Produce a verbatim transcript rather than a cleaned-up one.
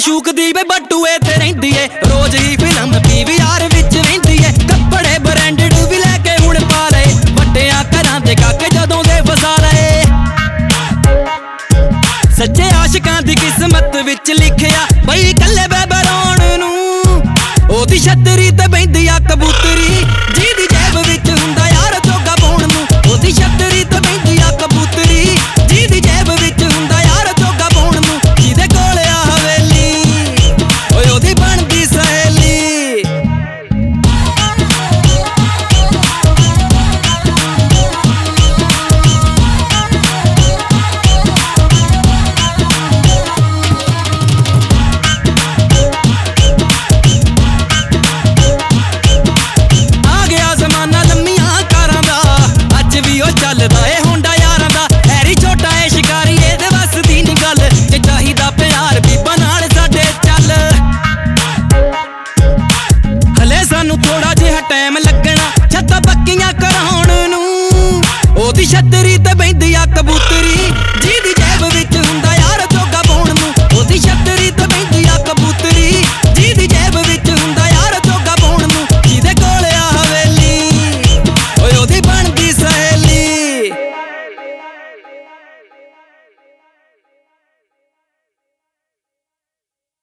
ਮਾਸ਼ੂਕ ਦੀ ਵੇ ਬੱਟੂਏ ਤੇ ਰਹਿੰਦੀ ਏ ਰੋਜ਼ ਹੀ film PVR ਵਿੱਚ ਰਹਿੰਦੀ ਏ ਕੱਪੜੇ ਬ੍ਰਾਂਡਡ ਵੀ ਲੈ ਕੇ ਹੁਣ ਪਾ ਲਏ ਵੱਡਿਆਂ ਘਰਾਂ ਦੇ ਕਾਕੇ ਜਦੋਂ ਦੇ ਫਸਾ ਲਏ ਸੱਚੇ ਆਸ਼ਿਕਾਂ ਦੀ ਕਿਸਮਤ ਵਿੱਚ ਲਿਖਿਆ ਬਈ ਕੱਲੇ ਬੇਬਰੌਣ ਨੂੰ ਉਹਦੀ ਛਤਰੀ ਤੇ ਬੈਂਦੀ ਆ ਕਬੂਤਰੀ ਜਿਹਦੀ ਜੇਬ ਵਿੱਚ ਹੁੰਦਾ ਯਾਰ ਚੋਗਾ ਪਾਉਣ ਨੂੰ ਉਹਦੀ ਛਤਰੀ ਤੇ ਬੈਂਦੀ ਆ ਕਬੂਤਰੀ ਜਿਹਦੀ ਜੇਬ ਵਿੱਚ ਹੁੰਦਾ ਯਾਰ ਚੋਗਾ ਪਾਉਣ ਨੂੰ ਜਿਹਦੇ ਕੋਲ ਆ ਹਵੇਲੀ ਓਏ ਉਹਦੀ ਬਣਦੀ ਸਹੇਲੀ ਚੱਲਦਾ ਏ ਹੋਂਡਾ ਯਾਰਾਂ ਦਾ ਹੈਰੀ ਛੋਟਾ ਏ ਸ਼ਿਕਾਰੀ ਇਹਦੇ ਵੱਸ ਦੀ ਨੀ ਗੱਲ ਜੇ ਚਾਹੀਦਾ ਪਿਆਰ ਬੀਬਾ ਨਾਲ ਸਾਡੇ ਚੱਲ ਹਲੇ ਸਾਨੂੰ ਥੋੜਾ ਜਿਹਾ ਟਾਈਮ ਲੱਗਣਾ ਛੱਤਾਂ ਪੱਕੀਆਂ ਕਰਾਉਣ ਨੂੰ ਉਹਦੀ ਛਤਰੀ ਤੇ ਬੈਂਦੀ ਆ ਕਬੂਤਰ